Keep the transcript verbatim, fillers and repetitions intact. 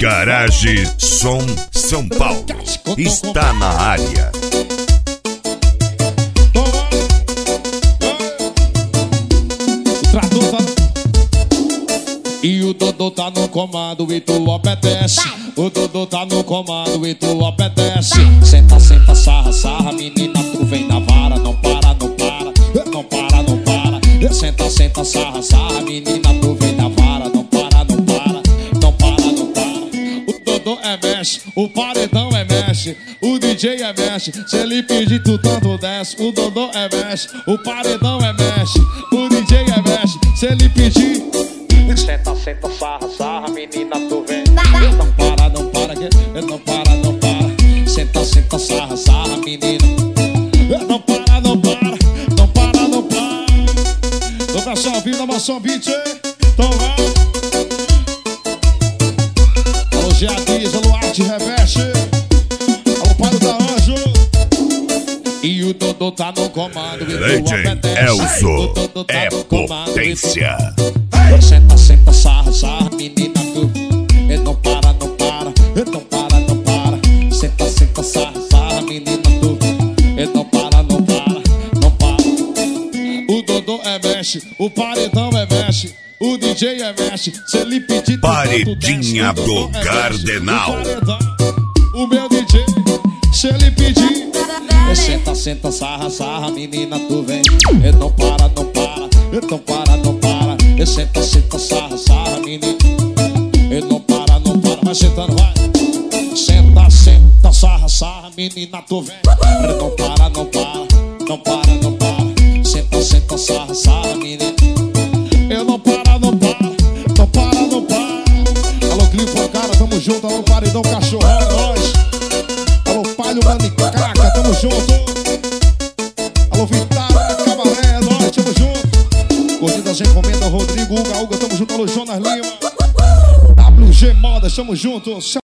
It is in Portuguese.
Garage Som São Paulo está na área. O trator tá... E o Dodô tá no comando e tu obedece. O Dodô tá no comando e tu obedece. Senta, senta, sarra, sarra, menina, tu vem na vara. Não para, não para, não para, não para. Senta, senta, sarra, sarra, menina, tu vem na vara. Não para, não para, não para, não para. O Dodô é mexe, o paredão é mexe, o D J é mexe. Se ele pedir, tu tanto desce. O Dodô é mexe, o paredão é mexe, o D J é mexe. Se ele pedir... Senta, senta, sarra, sarra, menina, tu vem. Não para, não para, não para, não para. Senta, senta, sarra, sarra, menina. Não para, não para, não para, não para. O pessoal vindo da Maçom Beach, hein? Então vai. Alô, Gia Dias, alô, Arte Reveste. Alô, Pai da Anjo. E o Dodô tá no comando. D J Elzo é potência. Senta, senta, sarra, sarra, menina, tu. E não para, não para, e não para, não para. Senta, senta, sarra, sarra, menina, tu. E não para, não para, não para. O Dodô é mexe, o paredão é mexe, o D J é mexe. Se ele pedir, Paredinha do Cardenal. O meu D J, se ele pedir. E senta, senta, sarra, sarra, menina, tu vem. E não para, não para, e não para, não para. E senta, senta, sarra, sarra, menina. E não para, não para, vai sentando, vai. Senta, senta, sarra, sarra, menina, tu vem. E não para, não para, não para, não para. Senta, senta, sarra, sarra, menina. E não para, não para, não para, não para. Alô, Clipe, cara, tamo junto. Alô, Paredão, cachorro, é nóis. Alô, Palho, Manicaca, tamo junto. Alô, Vitália, Cabaré, é nóis, tamo junto. Curtidas encomenda, Rodrigo, Uga, Uga, tamo junto. Alô, Jonas Lima, W G Moda, tamo junto.